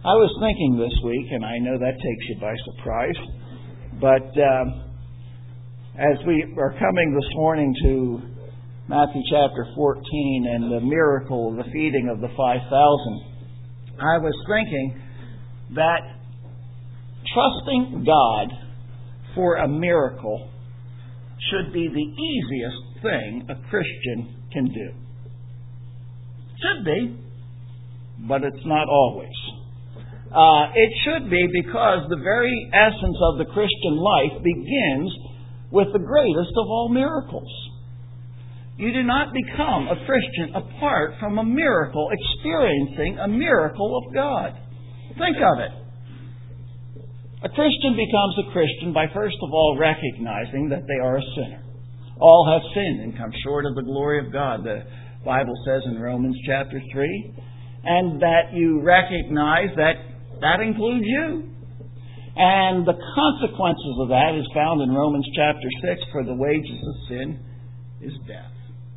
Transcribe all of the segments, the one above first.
I was thinking this week, and I know that takes you by surprise, but as we are coming this morning to Matthew chapter 14 and the miracle of the feeding of the 5,000, I was thinking that trusting God for a miracle should be the easiest thing a Christian can do. Should be, but it's not always. It should be because the very essence of the Christian life begins with the greatest of all miracles. You do not become a Christian apart from a miracle, experiencing a miracle of God. Think of it. A Christian becomes a Christian by first of all recognizing that they are a sinner. All have sinned and come short of the glory of God, the Bible says in Romans chapter 3. And that you recognize that includes you. And the consequences of that is found in Romans chapter 6, for the wages of sin is death.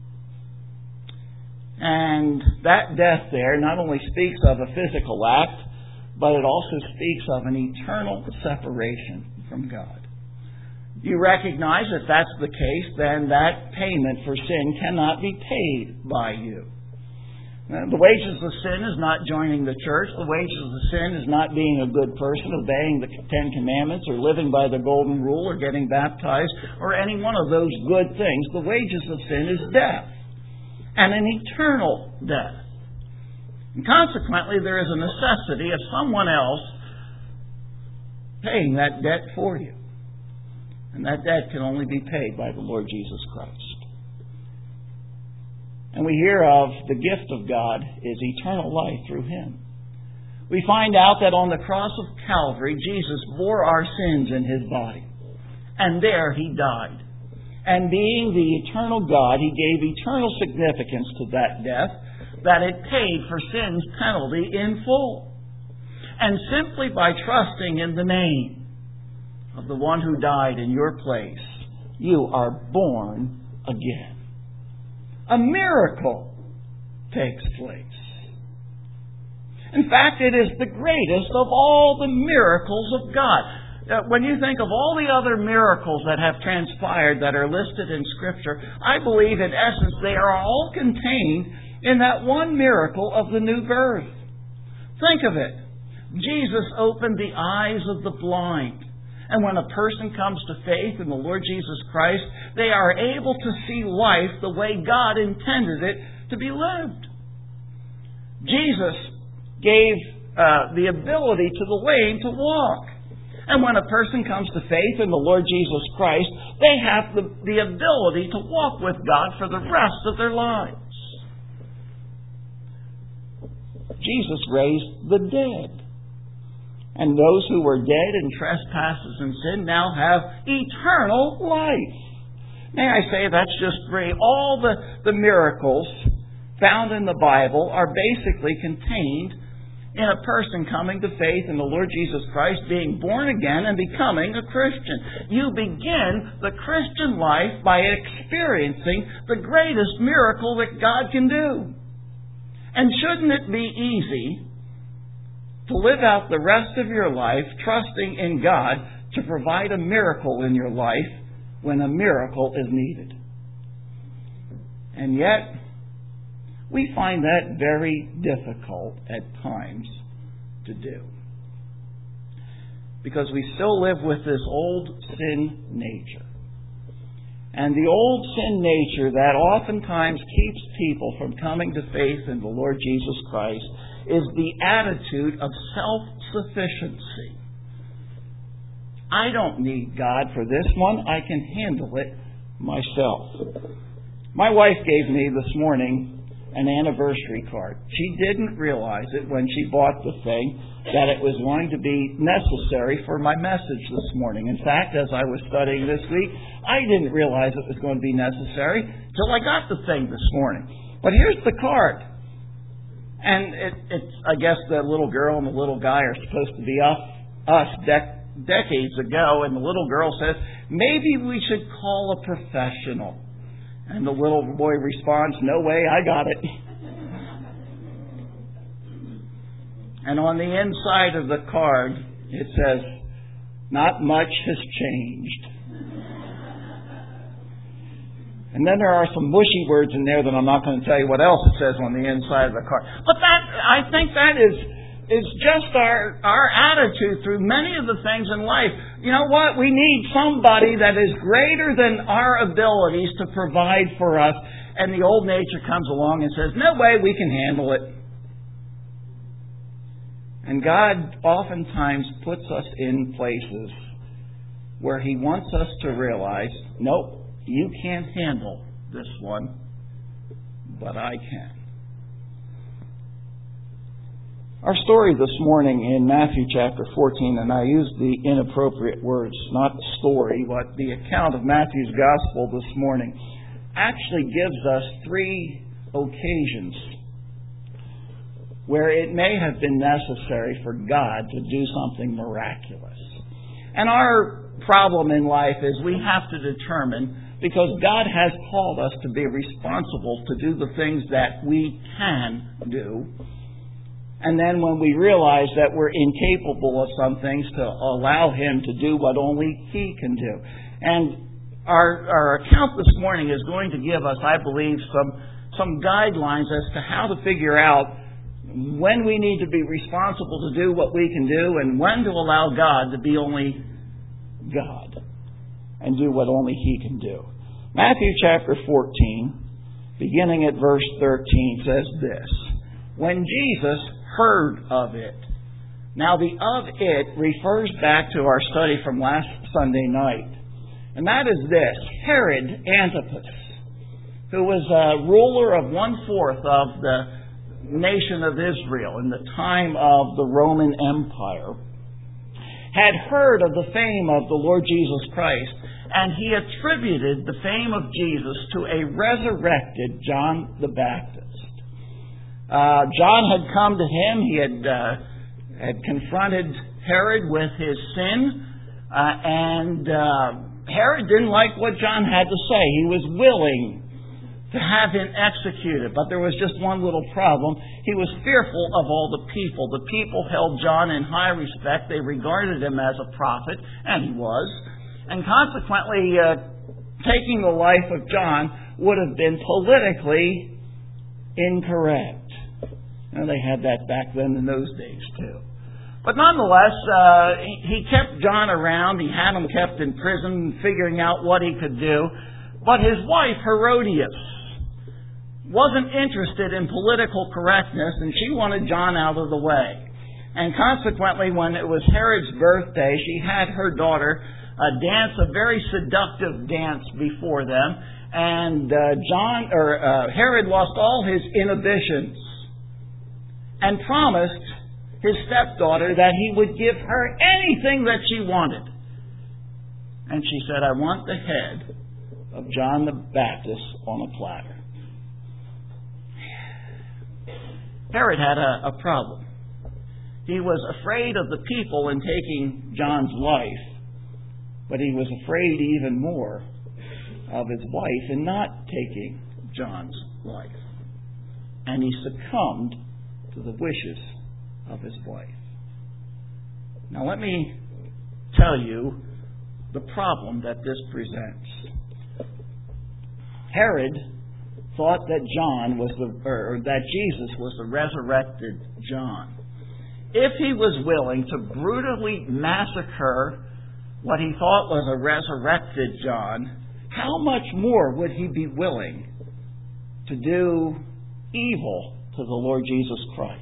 And that death there not only speaks of a physical act, but it also speaks of an eternal separation from God. You recognize if that's the case, then that payment for sin cannot be paid by you. The wages of sin is not joining the church. The wages of sin is not being a good person, obeying the Ten Commandments, or living by the Golden Rule, or getting baptized, or any one of those good things. The wages of sin is death, and an eternal death. And consequently, there is a necessity of someone else paying that debt for you. And that debt can only be paid by the Lord Jesus Christ. And we hear of the gift of God is eternal life through Him. We find out that on the cross of Calvary, Jesus bore our sins in His body. And there He died. And being the eternal God, He gave eternal significance to that death, that it paid for sin's penalty in full. And simply by trusting in the name of the one who died in your place, you are born again. A miracle takes place. In fact, it is the greatest of all the miracles of God. When you think of all the other miracles that have transpired that are listed in Scripture, I believe in essence they are all contained in that one miracle of the new birth. Think of it. Jesus opened the eyes of the blind. And when a person comes to faith in the Lord Jesus Christ, they are able to see life the way God intended it to be lived. Jesus gave the ability to the lame to walk. And when a person comes to faith in the Lord Jesus Christ, they have the ability to walk with God for the rest of their lives. Jesus raised the dead. And those who were dead in trespasses and sin now have eternal life. May I say that's just great. All the miracles found in the Bible are basically contained in a person coming to faith in the Lord Jesus Christ, being born again and becoming a Christian. You begin the Christian life by experiencing the greatest miracle that God can do. And shouldn't it be easy to live out the rest of your life trusting in God to provide a miracle in your life when a miracle is needed? And yet, we find that very difficult at times to do. Because we still live with this old sin nature. And the old sin nature that oftentimes keeps people from coming to faith in the Lord Jesus Christ is the attitude of self-sufficiency. I don't need God for this one. I can handle it myself. My wife gave me this morning an anniversary card. She didn't realize it when she bought the thing that it was going to be necessary for my message this morning. In fact, as I was studying this week, I didn't realize it was going to be necessary till I got the thing this morning. But here's the card. And it's, I guess the little girl and the little guy are supposed to be us decades ago. And the little girl says, maybe we should call a professional. And the little boy responds, no way, I got it. And on the inside of the card, it says, "Not much has changed." And then there are some mushy words in there that I'm not going to tell you what else it says on the inside of the card. But I think that is just our attitude through many of the things in life. You know what? We need somebody that is greater than our abilities to provide for us. And the old nature comes along and says, "No way, we can handle it." And God oftentimes puts us in places where He wants us to realize, nope, you can't handle this one, but I can. Our story this morning in Matthew chapter 14, and I use the inappropriate words, not the story, but the account of Matthew's gospel this morning, actually gives us 3 occasions where it may have been necessary for God to do something miraculous. And our problem in life is we have to determine, because God has called us to be responsible to do the things that we can do. And then when we realize that we're incapable of some things, to allow Him to do what only He can do. And our account this morning is going to give us, I believe, some guidelines as to how to figure out when we need to be responsible to do what we can do and when to allow God to be only God and do what only He can do. Matthew chapter 14, beginning at verse 13, says this: "When Jesus heard of it." Now the "of it" refers back to our study from last Sunday night. And that is this: Herod Antipas, who was a ruler of 1/4 of the nation of Israel in the time of the Roman Empire, had heard of the fame of the Lord Jesus Christ, and he attributed the fame of Jesus to a resurrected John the Baptist. John had come to him. He had confronted Herod with his sin, and Herod didn't like what John had to say. He was willing to have him executed, but there was just one little problem. He was fearful of all the people. The people held John in high respect. They regarded him as a prophet, and he was. And consequently, taking the life of John would have been politically incorrect. And they had that back then in those days, too. But nonetheless, he kept John around. He had him kept in prison, figuring out what he could do. But his wife, Herodias, wasn't interested in political correctness, and she wanted John out of the way. And consequently, when it was Herod's birthday, she had her daughter dance a very seductive dance before them, and Herod lost all his inhibitions and promised his stepdaughter that he would give her anything that she wanted. And she said, "I want the head of John the Baptist on a platter." Herod had a problem. He was afraid of the people in taking John's life, but he was afraid even more of his wife in not taking John's life. And he succumbed to the wishes of his wife. Now let me tell you the problem that this presents. Herod thought that that Jesus was the resurrected John. If he was willing to brutally massacre what he thought was a resurrected John, how much more would he be willing to do evil to the Lord Jesus Christ?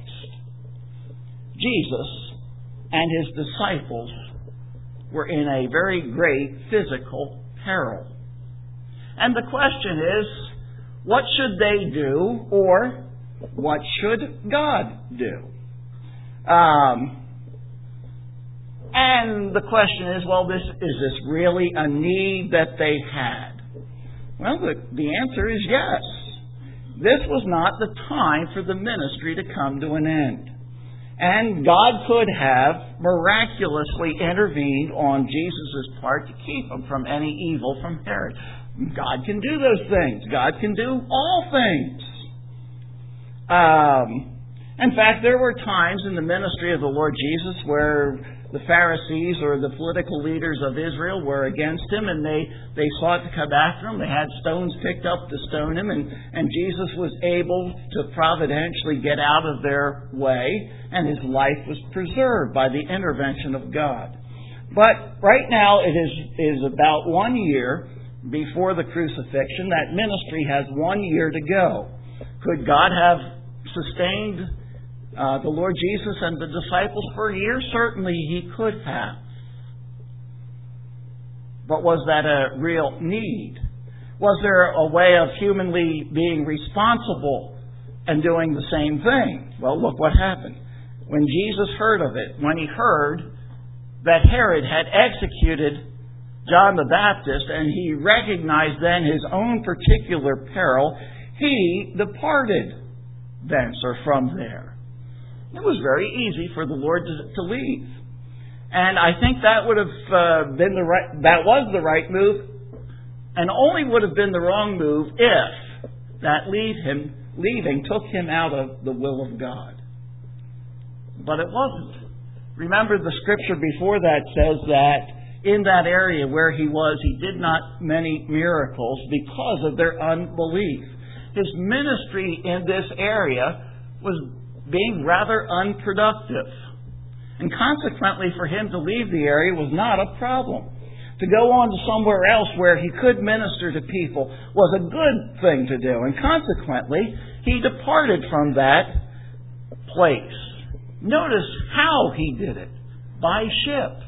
Jesus and his disciples were in a very great physical peril. And the question is, what should they do, or what should God do? And the question is, well, is this really a need that they had? Well, the answer is yes. This was not the time for the ministry to come to an end. And God could have miraculously intervened on Jesus' part to keep him from any evil from Herod. God can do those things. God can do all things. In fact, there were times in the ministry of the Lord Jesus where the Pharisees or the political leaders of Israel were against him, and they sought to come after him. They had stones picked up to stone him, and Jesus was able to providentially get out of their way, and his life was preserved by the intervention of God. But right now it is about 1 year before the crucifixion. That ministry has 1 year to go. Could God have sustained the Lord Jesus and the disciples for a year? Certainly He could have. But was that a real need? Was there a way of humanly being responsible and doing the same thing? Well, look what happened. When Jesus heard of it, when he heard that Herod had executed John the Baptist, and he recognized then his own particular peril, he departed thence or from there. It was very easy for the Lord to leave. And I think that would have been that was the right move, and only would have been the wrong move if that leaving took him out of the will of God. But it wasn't. Remember, the scripture before that says that in that area where he was, he did not many miracles because of their unbelief. His ministry in this area was being rather unproductive. And consequently, for him to leave the area was not a problem. To go on to somewhere else where he could minister to people was a good thing to do. And consequently, he departed from that place. Notice how he did it. By ship.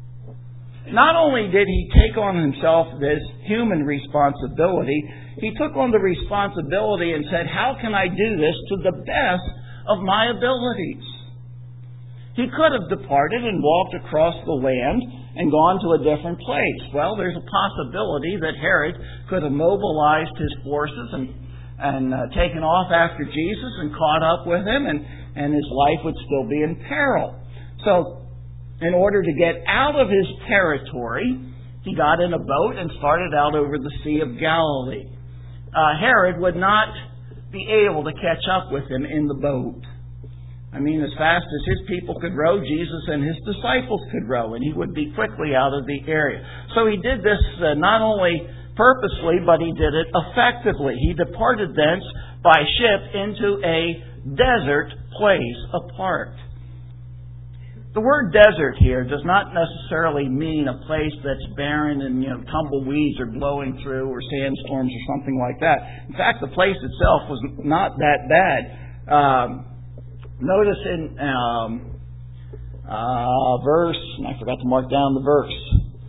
Not only did he take on himself this human responsibility, he took on the responsibility and said, how can I do this to the best of my abilities? He could have departed and walked across the land and gone to a different place. Well, there's a possibility that Herod could have mobilized his forces and taken off after Jesus and caught up with him, and his life would still be in peril. So, in order to get out of his territory, he got in a boat and started out over the Sea of Galilee. Herod would not be able to catch up with him in the boat. I mean, as fast as his people could row, Jesus and his disciples could row, and he would be quickly out of the area. So he did this not only purposely, but he did it effectively. He departed thence by ship into a desert place apart. The word desert here does not necessarily mean a place that's barren and tumbleweeds are blowing through or sandstorms or something like that. In fact, the place itself was not that bad. Notice in verse, and I forgot to mark down the verse.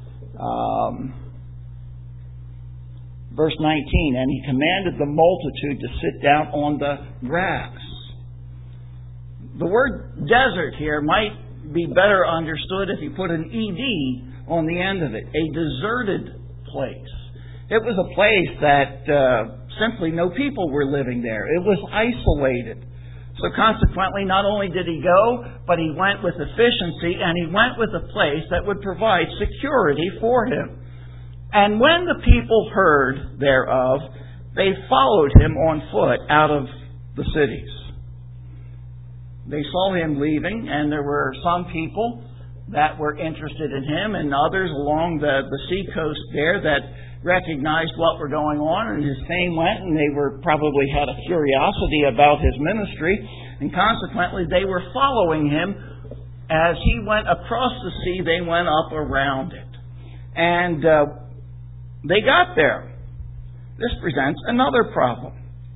Verse 19, and he commanded the multitude to sit down on the grass. The word desert here might be better understood if you put an ED on the end of it. A deserted place. It was a place that simply no people were living there. It was isolated. So consequently, not only did he go, but he went with efficiency, and he went with a place that would provide security for him. And when the people heard thereof, they followed him on foot out of the cities. They saw him leaving, and there were some people that were interested in him, and others along the sea coast there that recognized what were going on, and his fame went, and they probably had a curiosity about his ministry, and consequently they were following him. As he went across the sea, they went up around it. And they got there. This presents another problem.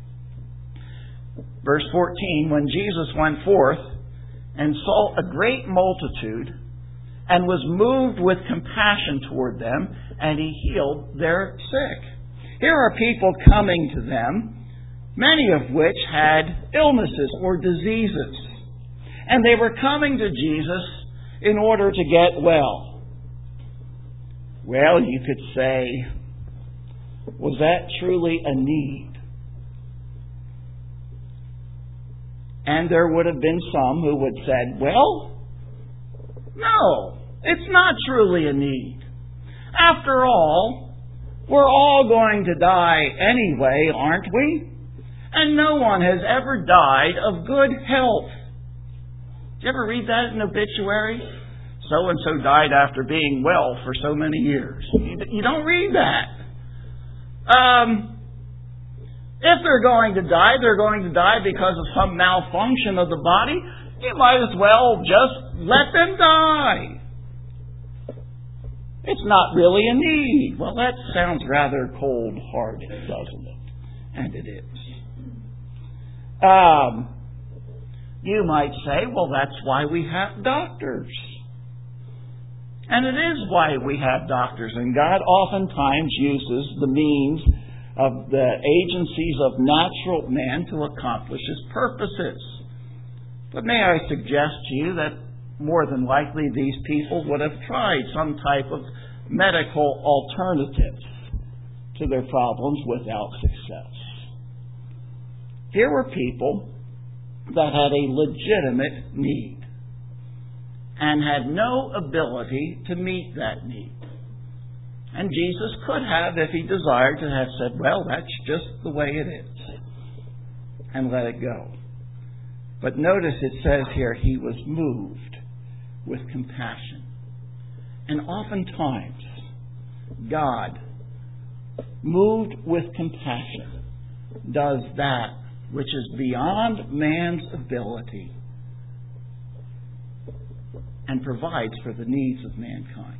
Verse 14, when Jesus went forth and saw a great multitude, and was moved with compassion toward them, and he healed their sick. Here are people coming to them, many of which had illnesses or diseases. And they were coming to Jesus in order to get well. Well, you could say, was that truly a need? And there would have been some who would have said, well, no, it's not truly a need. After all, we're all going to die anyway, aren't we? and no one has ever died of good health. Did you ever read that in an obituary? So-and-so died after being well for so many years. You don't read that. If they're going to die because of some malfunction of the body, you might as well just let them die. It's not really a need. Well, that sounds rather cold-hearted, doesn't it? And it is. You might say, well, that's why we have doctors. And it is why we have doctors. And God oftentimes uses the means of the agencies of natural man to accomplish His purposes. But may I suggest to you that more than likely these people would have tried some type of medical alternative to their problems without success. Here were people that had a legitimate need and had no ability to meet that need. And Jesus could have, if He desired, to have said, well, that's just the way it is, and let it go. But notice it says here, He was moved with compassion. And oftentimes, God, moved with compassion, does that which is beyond man's ability and provides for the needs of mankind.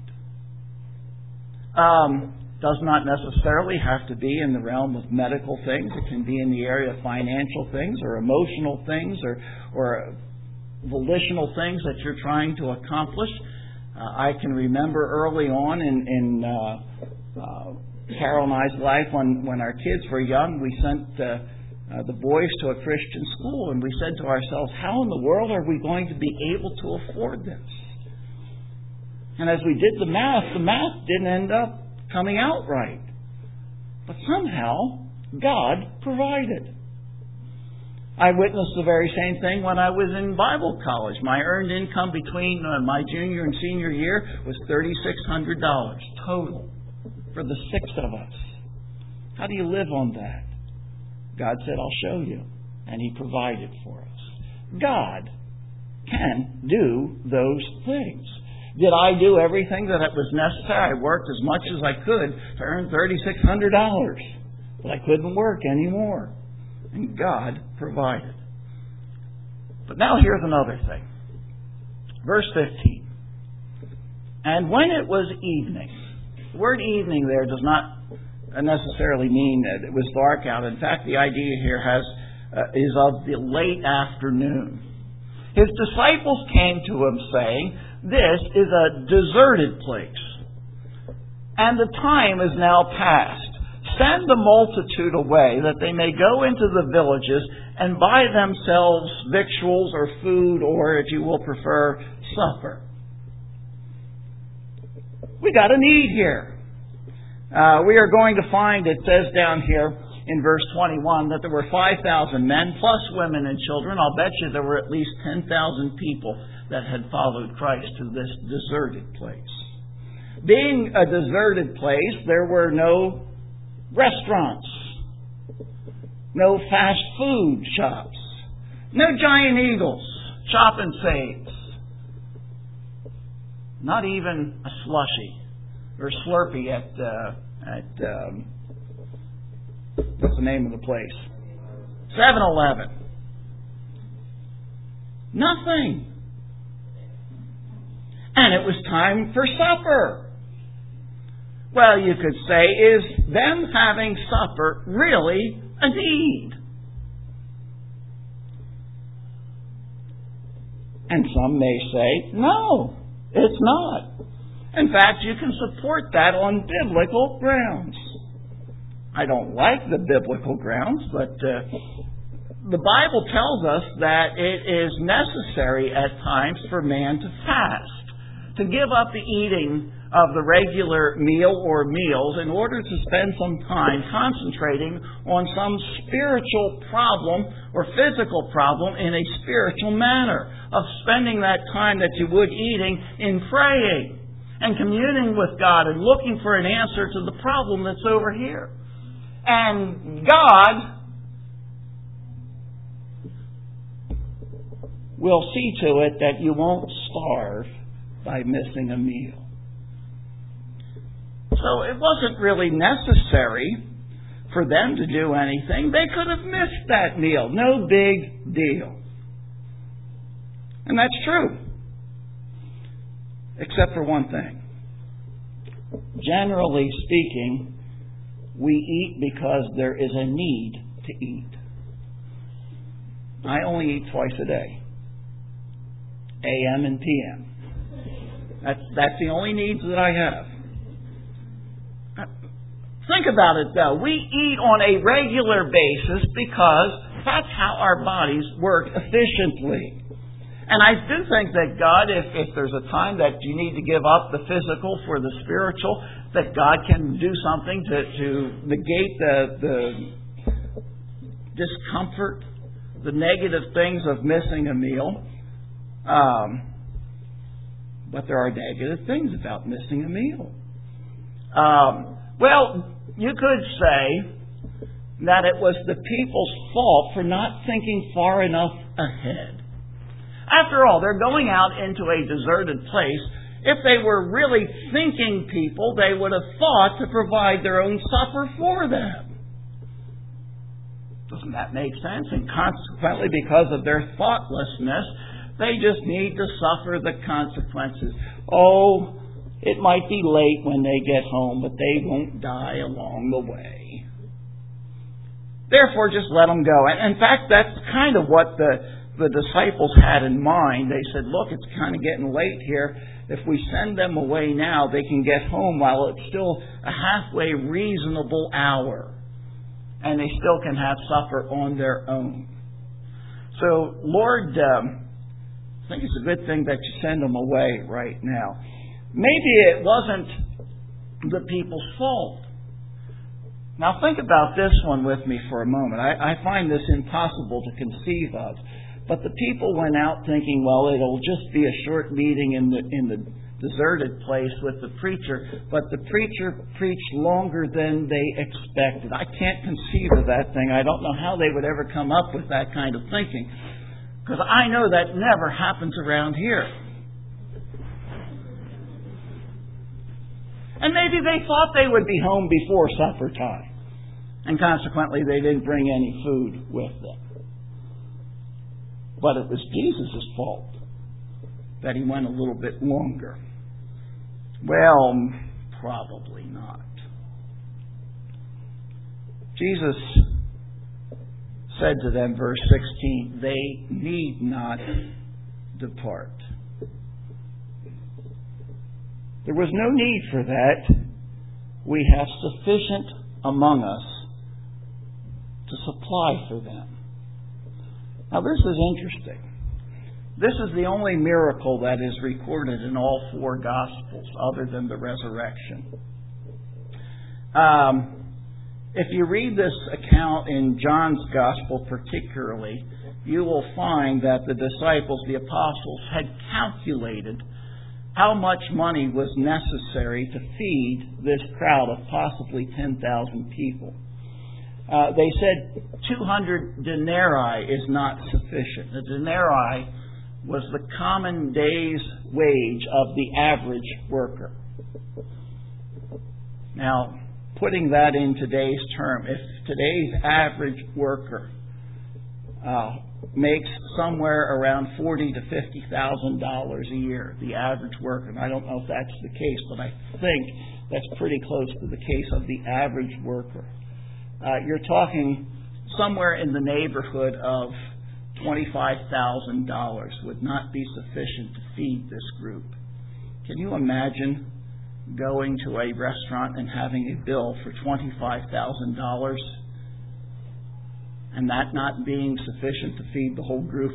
Does not necessarily have to be in the realm of medical things. It can be in the area of financial things or emotional things or volitional things that you're trying to accomplish. I can remember early on in Carol and I's life when our kids were young, we sent the boys to a Christian school, and we said to ourselves, how in the world are we going to be able to afford this? And as we did the math didn't end up coming out right. But somehow, God provided. I witnessed the very same thing when I was in Bible college. My earned income between my junior and senior year was $3,600 total for the 6 of us. How do you live on that? God said, I'll show you. And He provided for us. God can do those things. Did I do everything that was necessary? I worked as much as I could to earn $3,600. But I couldn't work anymore. And God provided. But now here's another thing. Verse 15. And when it was evening. The word evening there does not necessarily mean that it was dark out. In fact, the idea here is of the late afternoon. His disciples came to Him saying, this is a deserted place, and the time is now past. Send the multitude away, that they may go into the villages and buy themselves victuals or food, or, if you will prefer, supper. We got a need here. We are going to find, it says down here in verse 21, that there were 5,000 men plus women and children. I'll bet you there were at least 10,000 people that had followed Christ to this deserted place. Being a deserted place, there were no restaurants, no fast food shops, no Giant Eagles, Chop and Saves, not even a slushy or Slurpee at what's the name of the place? 7-Eleven. Nothing. And it was time for supper. Well, you could say, is them having supper really a need? And some may say, no, it's not. In fact, you can support that on biblical grounds. I don't like the biblical grounds, but the Bible tells us that it is necessary at times for man to fast, to give up the eating of the regular meal or meals in order to spend some time concentrating on some spiritual problem or physical problem in a spiritual manner, of spending that time that you would eating in praying and communing with God and looking for an answer to the problem that's over here. And God will see to it that you won't starve by missing a meal. So it wasn't really necessary for them to do anything. They could have missed that meal. No big deal. And that's true. Except for one thing. Generally speaking, we eat because there is a need to eat. I only eat twice a day. AM and PM. That's the only needs that I have. Think about it though. We eat on a regular basis because that's how our bodies work efficiently. And I do think that God, if there's a time that you need to give up the physical for the spiritual, that God can do something to negate the discomfort, the negative things of missing a meal. But there are negative things about missing a meal. Well, you could say that it was the people's fault for not thinking far enough ahead. After all, they're going out into a deserted place. If they were really thinking people, they would have thought to provide their own supper for them. Doesn't that make sense? And consequently, because of their thoughtlessness, they just need to suffer the consequences. Oh, it might be late when they get home, but they won't die along the way. Therefore, just let them go. And in fact, that's kind of what the disciples had in mind. They said, look, it's kind of getting late here. If we send them away now, they can get home while it's still a halfway reasonable hour. And they still can have supper on their own. So, Lord, I think it's a good thing that you send them away right now. Maybe it wasn't the people's fault. Now think about this one with me for a moment. I find this impossible to conceive of. But the people went out thinking, well, it'll just be a short meeting in the deserted place with the preacher. But the preacher preached longer than they expected. I can't conceive of that thing. I don't know how they would ever come up with that kind of thinking. Because I know that never happens around here. And maybe they thought they would be home before supper time. And consequently, they didn't bring any food with them. But it was Jesus' fault that he went a little bit longer. Well, probably not. Jesus said to them, verse 16, they need not depart. There was no need for that. We have sufficient among us to supply for them. Now this is interesting. This is the only miracle that is recorded in all four Gospels other than the resurrection. If you read this account in John's Gospel particularly, you will find that the disciples, the apostles, had calculated how much money was necessary to feed this crowd of possibly 10,000 people. They said 200 denarii is not sufficient. A denarii was the common day's wage of the average worker. Now, putting that in today's term, if today's average worker makes somewhere around $40,000 to $50,000 a year, the average worker, and I don't know if that's the case, but I think that's pretty close to the case of the average worker. You're talking somewhere in the neighborhood of $25,000 would not be sufficient to feed this group. Can you imagine going to a restaurant and having a bill for $25,000 and that not being sufficient to feed the whole group?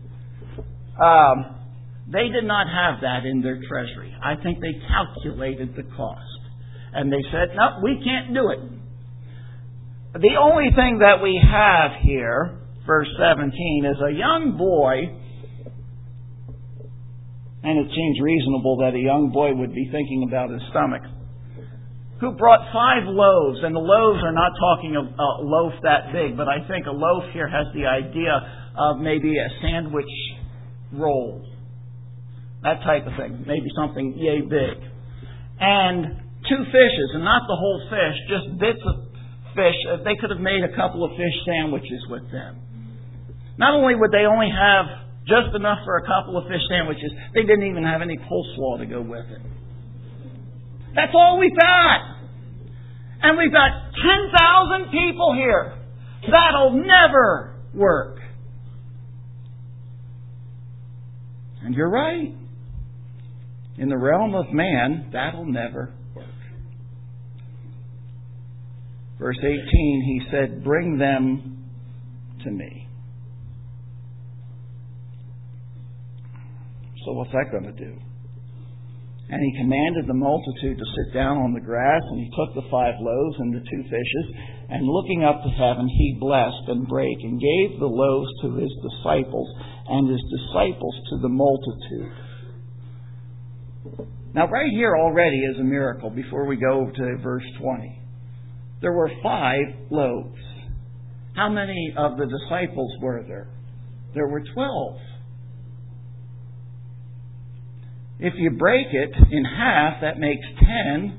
They did not have that in their treasury. I think they calculated the cost. And they said, no, we can't do it. The only thing that we have here, verse 17, is a young boy, and it seems reasonable that a young boy would be thinking about his stomach, who brought 5 loaves. And the loaves are not talking of a loaf that big, but I think a loaf here has the idea of maybe a sandwich roll. That type of thing. Maybe something yay big. And 2 fishes, and not the whole fish, just bits of fish. They could have made a couple of fish sandwiches with them. Not only would they only have just enough for a couple of fish sandwiches, they didn't even have any coleslaw to go with it. That's all we've got. And we've got 10,000 people here. That'll never work. And you're right. In the realm of man, that'll never work. Verse 18, he said, "Bring them to me." So what's that going to do? And he commanded the multitude to sit down on the grass, and he took the 5 loaves and the 2 fishes, and looking up to heaven, he blessed and brake, and gave the loaves to his disciples, and his disciples to the multitude. Now, right here already is a miracle before we go to verse 20. There were 5 loaves. How many of the disciples were there? There were 12. If you break it in half, that makes 10.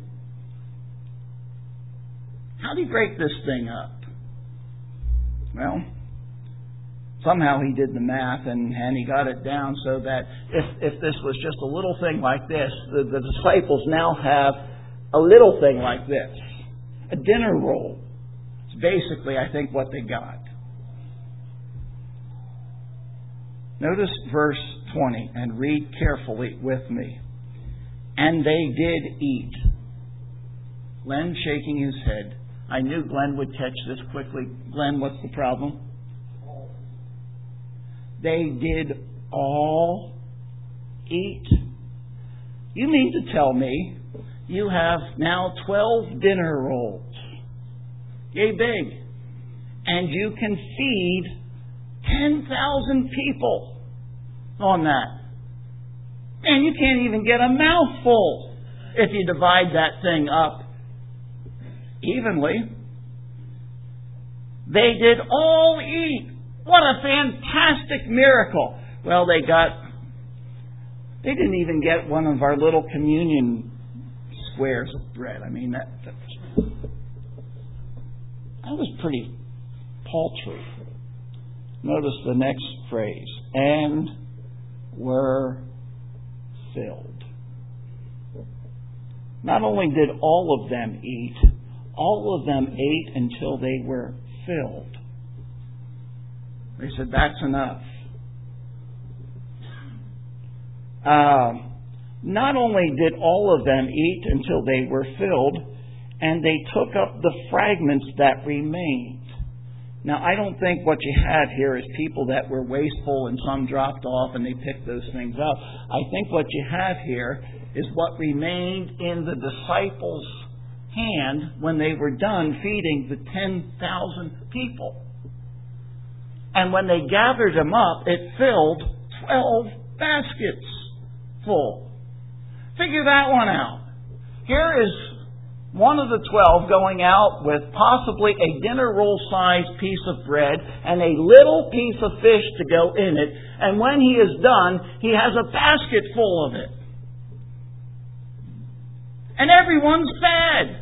How do you break this thing up? Well, somehow he did the math and he got it down so that if this was just a little thing like this, the disciples now have a little thing like this. A dinner roll. It's basically, I think, what they got. Notice verse 20 and read carefully with me. And they did eat. Glenn shaking his head. I knew Glenn would catch this quickly. Glenn, what's the problem? They did all eat. You mean to tell me you have now 12 dinner rolls, yay big, and you can feed 10,000 people on that. And you can't even get a mouthful if you divide that thing up evenly. They did all eat. What a fantastic miracle. Well, they didn't even get one of our little communion squares of bread. I mean, that was pretty paltry. Notice the next phrase. And were filled. Not only did all of them eat, all of them ate until they were filled. They said, that's enough. Not only did all of them eat until they were filled, and they took up the fragments that remained. Now, I don't think what you have here is people that were wasteful and some dropped off and they picked those things up. I think what you have here is what remained in the disciples' hand when they were done feeding the 10,000 people. And when they gathered them up, it filled 12 baskets full. Figure that one out. Here is one of the 12 going out with possibly a dinner roll sized piece of bread and a little piece of fish to go in it. And when he is done, he has a basket full of it. And everyone's fed.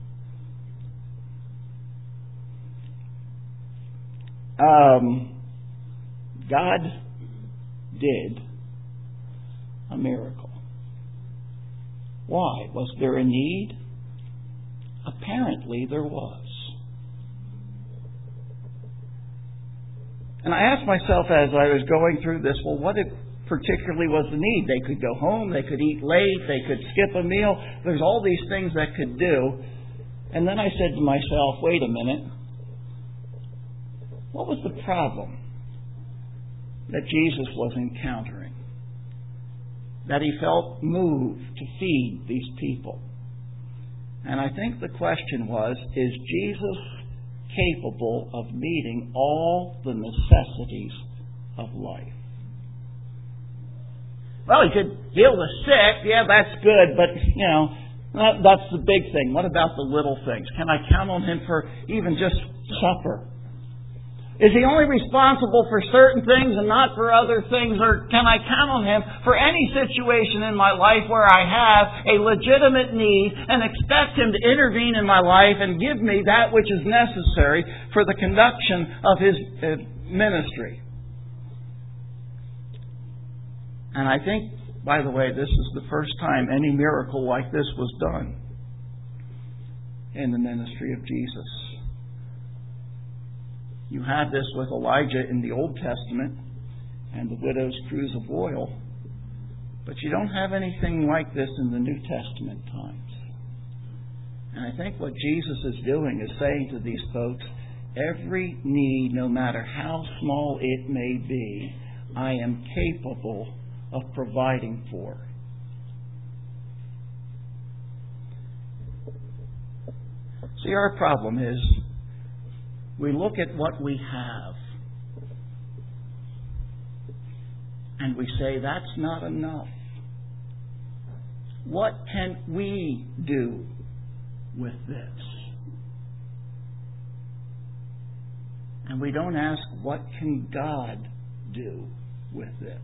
God did a miracle. Why? Was there a need? Apparently there was. And I asked myself as I was going through this, well, what particularly was the need? They could go home, they could eat late, they could skip a meal. There's all these things that could do. And then I said to myself, wait a minute. What was the problem that Jesus was encountering? That he felt moved to feed these people. And I think the question was, is Jesus capable of meeting all the necessities of life? Well, he could heal the sick. Yeah, that's good. But, that's the big thing. What about the little things? Can I count on him for even just supper? Is He only responsible for certain things and not for other things? Or can I count on Him for any situation in my life where I have a legitimate need and expect Him to intervene in my life and give me that which is necessary for the conduction of His ministry? And I think, by the way, this is the first time any miracle like this was done in the ministry of Jesus. You have this with Elijah in the Old Testament and the widow's cruse of oil, but you don't have anything like this in the New Testament times. And I think what Jesus is doing is saying to these folks, every need, no matter how small it may be, I am capable of providing for. See, our problem is we look at what we have and we say, that's not enough. What can we do with this? And we don't ask, what can God do with this?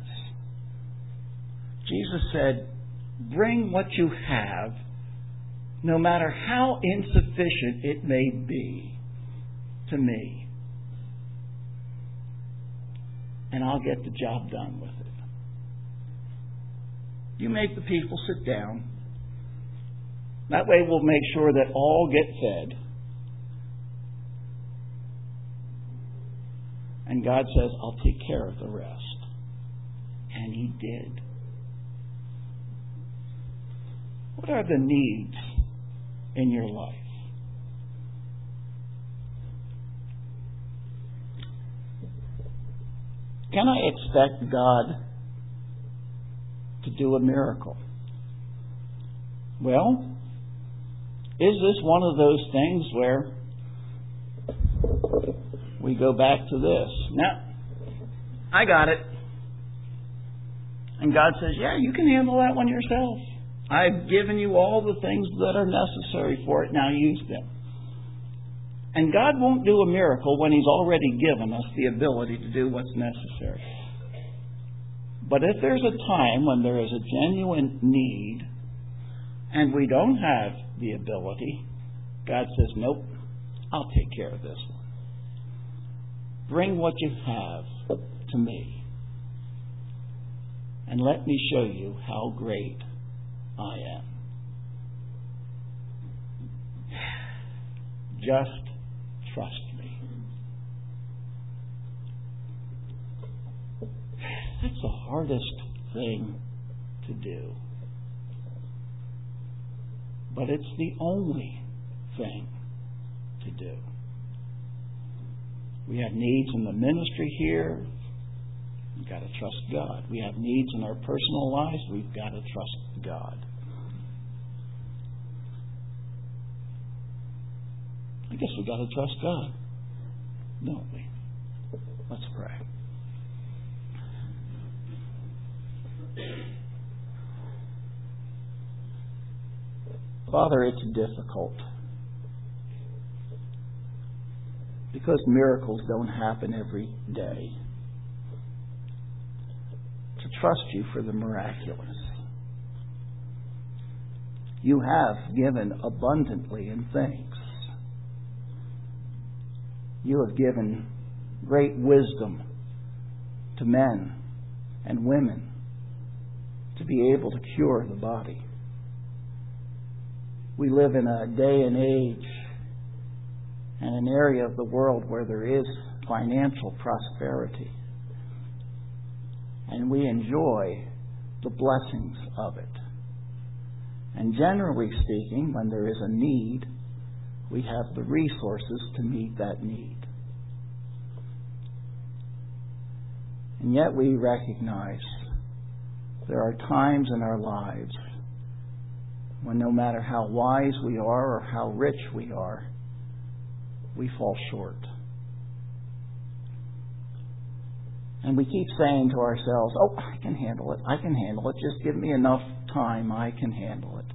Jesus said, bring what you have, no matter how insufficient it may be, to me. And I'll get the job done with it. You make the people sit down. That way we'll make sure that all get fed. And God says, I'll take care of the rest. And He did. What are the needs in your life? Can I expect God to do a miracle? Well, is this one of those things where we go back to this? Now, I got it. And God says, yeah, you can handle that one yourself. I've given you all the things that are necessary for it. Now use them. And God won't do a miracle when He's already given us the ability to do what's necessary. But if there's a time when there is a genuine need and we don't have the ability, God says, nope, I'll take care of this one. Bring what you have to me and let me show you how great I am. Just trust me. That's the hardest thing to do. But it's the only thing to do. We have needs in the ministry here. We've got to trust God. We have needs in our personal lives. We've got to trust God. I guess we've got to trust God, don't we? Let's pray. Father, it's difficult because miracles don't happen every day. To trust you for the miraculous. You have given abundantly in things. You have given great wisdom to men and women to be able to cure the body. We live in a day and age and an area of the world where there is financial prosperity. And we enjoy the blessings of it. And generally speaking, when there is a need, we have the resources to meet that need. And yet we recognize there are times in our lives when no matter how wise we are or how rich we are, we fall short. And we keep saying to ourselves, oh, I can handle it. I can handle it. Just give me enough time. I can handle it.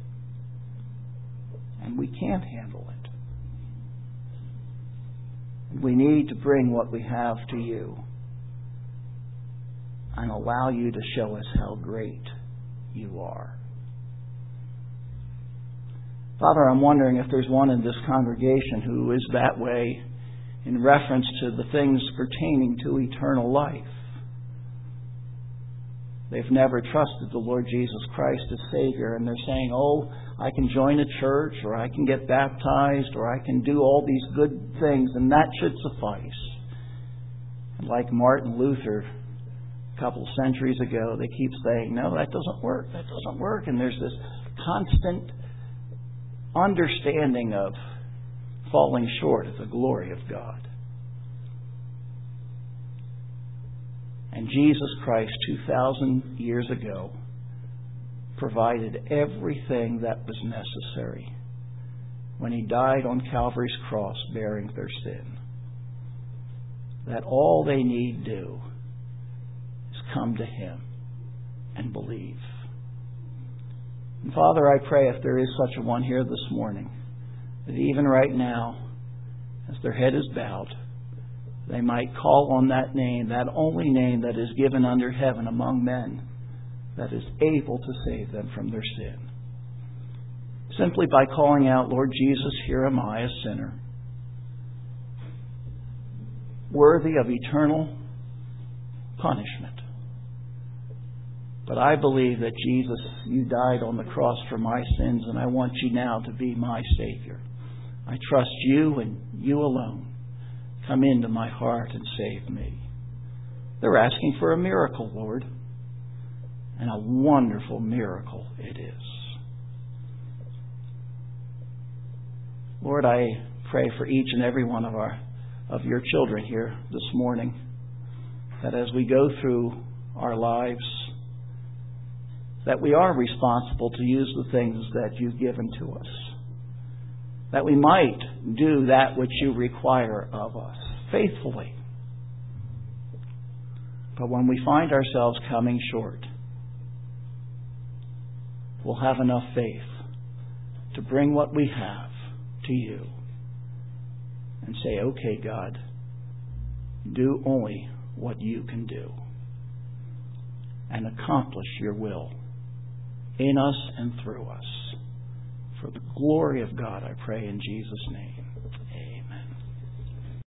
And we can't handle it. We need to bring what we have to you and allow you to show us how great you are. Father, I'm wondering if there's one in this congregation who is that way in reference to the things pertaining to eternal life. They've never trusted the Lord Jesus Christ as Savior, and they're saying, oh, I can join a church, or I can get baptized, or I can do all these good things, and that should suffice. And like Martin Luther a couple of centuries ago, they keep saying, no, that doesn't work, that doesn't work. And there's this constant understanding of falling short of the glory of God. And Jesus Christ, 2,000 years ago, provided everything that was necessary when He died on Calvary's cross bearing their sin. That all they need do is come to Him and believe. And Father, I pray if there is such a one here this morning, that even right now, as their head is bowed, they might call on that name, that only name that is given under heaven among men, that is able to save them from their sin. Simply by calling out, Lord Jesus, here am I, a sinner, worthy of eternal punishment. But I believe that Jesus, you died on the cross for my sins, and I want you now to be my Savior. I trust you and you alone. Come into my heart and save me. They're asking for a miracle, Lord. And a wonderful miracle it is. Lord, I pray for each and every one of your children here this morning, that as we go through our lives, that we are responsible to use the things that you've given to us. That we might do that which you require of us faithfully. But when we find ourselves coming short, we'll have enough faith to bring what we have to you and say, okay, God, do only what you can do and accomplish your will in us and through us. For the glory of God, I pray in Jesus' name.